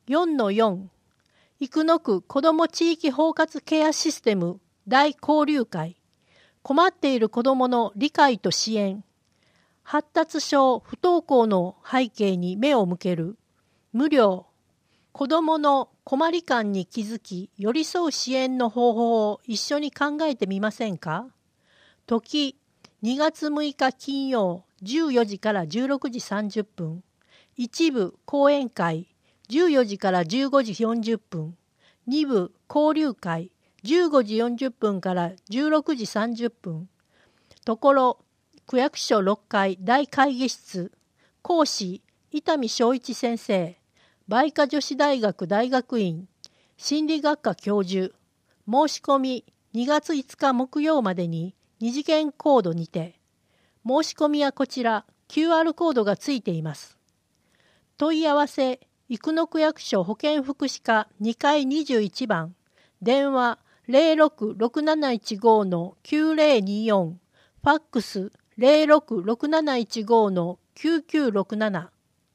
4-4 生野区子ども地域包括ケアシステム大交流会困っている子どもの理解と支援発達症不登校の背景に目を向ける無料子どもの困り感に気づき寄り添う支援の方法を一緒に考えてみませんか。時2月6日金曜14時から16時30分一部講演会14時から15時40分2部交流会15時40分から16時30分ところ区役所6階大会議室講師伊丹正一先生梅花女子大学大学院心理学科教授申し込み2月5日木曜までに2次元コードにて申し込みはこちら QR コードがついています。問い合わせ生野区役所保健福祉課2階21番電話 066715-9024 ファックス 066715-9967